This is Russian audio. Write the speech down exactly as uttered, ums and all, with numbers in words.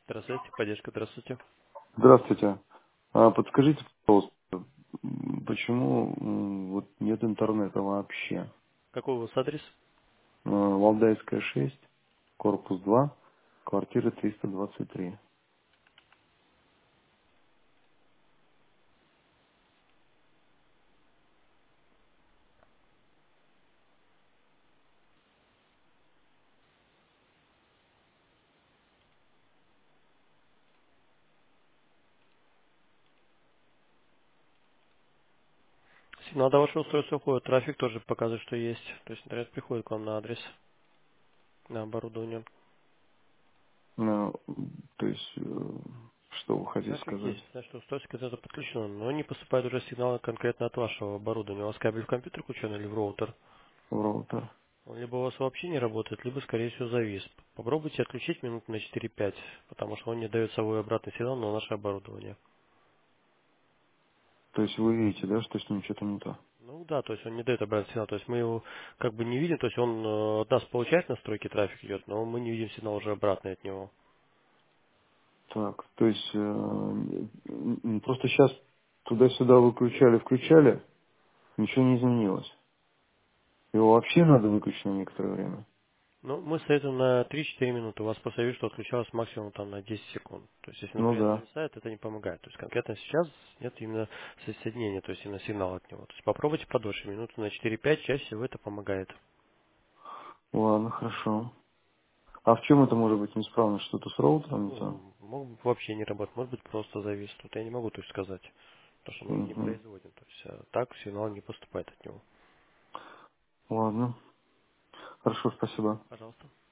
Здравствуйте, поддержка, здравствуйте. Здравствуйте. А подскажите, пожалуйста, м, почему м, вот нет интернета вообще? Какой у вас адрес? Э, Валдайская шесть, корпус два, квартира триста двадцать три. Сигнал до вашего устройства уходит, трафик тоже показывает, что есть. То есть интернет приходит к вам на адрес, на оборудование. Ну, то есть, э, что вы хотите Трафик сказать? есть, значит, устройство к этому подключено, но не поступает уже сигналы конкретно от вашего оборудования. У вас кабель в компьютер включен или в роутер? В роутер. Он либо у вас вообще не работает, либо, скорее всего, завис. Попробуйте отключить минут на четыре-пять, потому что он не дает собой обратный сигнал на наше оборудование. То есть вы видите, да, что с ним что-то не то? Ну да, то есть он не дает обратный сигнал, то есть мы его как бы не видим, то есть он э, от нас получает настройки, трафик идет, но мы не видим сигнал уже обратный от него. Так, то есть э, м, м, просто сейчас туда-сюда выключали, включали, ничего не изменилось. Его вообще надо выключить на некоторое время. Ну, мы советуем на три-четыре минуты. У вас просто вижу, что отключалось максимум там на десять секунд. То есть, если, Ну например, да. зависает, это не помогает. То есть, конкретно сейчас нет именно соединения, то есть, именно сигнала от него. То есть, попробуйте подольше, минуты на четыре-пять, чаще всего это помогает. Ладно, хорошо. А в чем это может быть неисправность? Что-то с роутером не то? Ну, мог быть вообще не работать, может быть просто завис. Тут я не могу то есть сказать, потому что мы его не Мгм. производим. То есть, а так сигнал не поступает от него. Ладно. Хорошо, спасибо. Пожалуйста.